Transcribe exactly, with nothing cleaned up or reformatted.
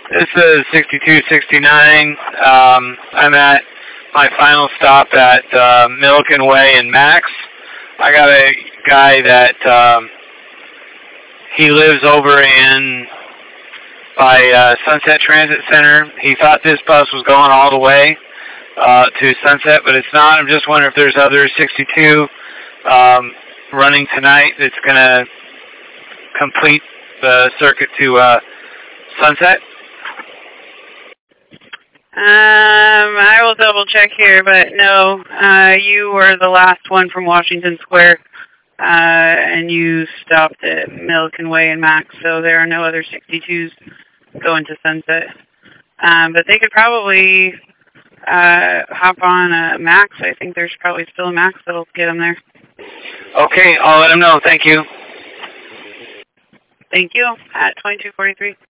This is sixty-two sixty-nine. Um, I'm at my final stop at uh, Milliken Way and Max. I got a guy that um, he lives over in by uh, Sunset Transit Center. He thought this bus was going all the way uh, to Sunset, but it's not. I'm just wondering if there's other sixty-two um, running tonight that's going to complete the circuit to uh, Sunset. Um, I will double check here, but no, uh, you were the last one from Washington Square, uh, and you stopped at Milliken Way and Max, so there are no other sixty-twos going to Sunset. Um, but they could probably uh, hop on a Max. I think there's probably still a Max that'll get them there. Okay, I'll let them know. Thank you. Thank you. At twenty-two forty-three.